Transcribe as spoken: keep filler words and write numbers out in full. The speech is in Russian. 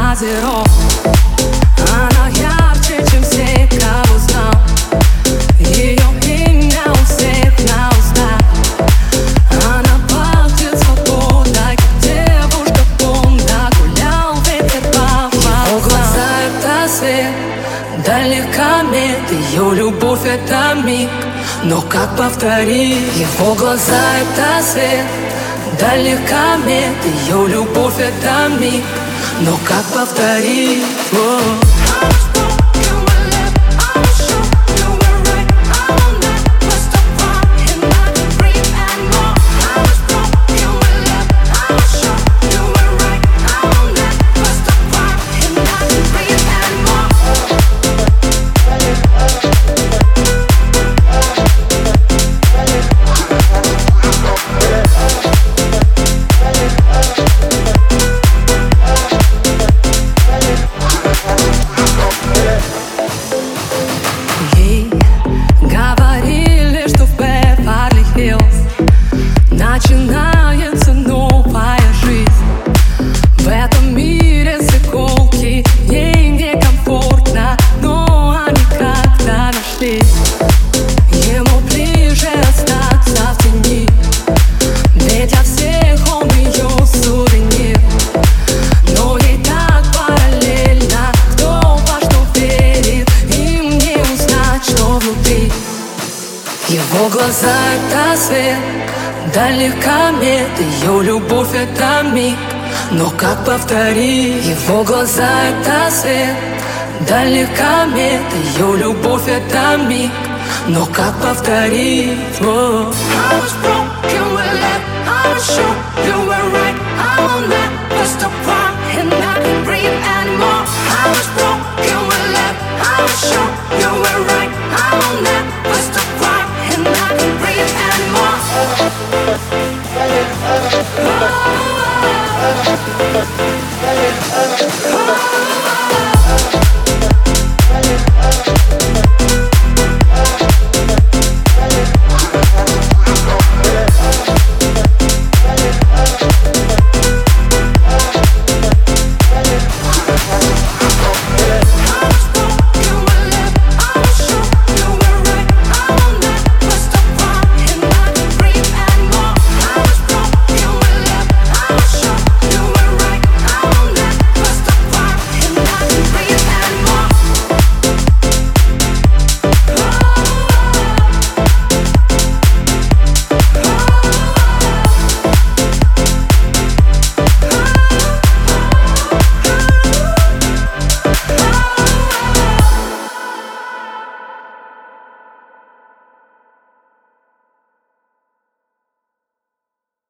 озером. Она ярче, чем все, кого знал. Ее имя у всех на устах. Она пахнет свободой, как девушка помна. Гулял ветер по волнам. Глаза — это свет дальних комет. Ее любовь — это миг, но как повторить? Его глаза — это свет дальних комет. Ее любовь — это миг, но как повторить? О. Начинается новая жизнь. В этом мире заколки, ей некомфортно, но они как-то нашлись. Ему ближе остаться в тени, ведь для всех он ее сувенир. Но ей так параллельно, кто во что верит, им не узнать, что внутри. Его глаза — это свет дальних комет. Ее любовь — это миг, но как повторить? Его глаза — это свет дальних комет. Ее любовь — это миг, но как повторить? О. I was broken with love, I was sure you were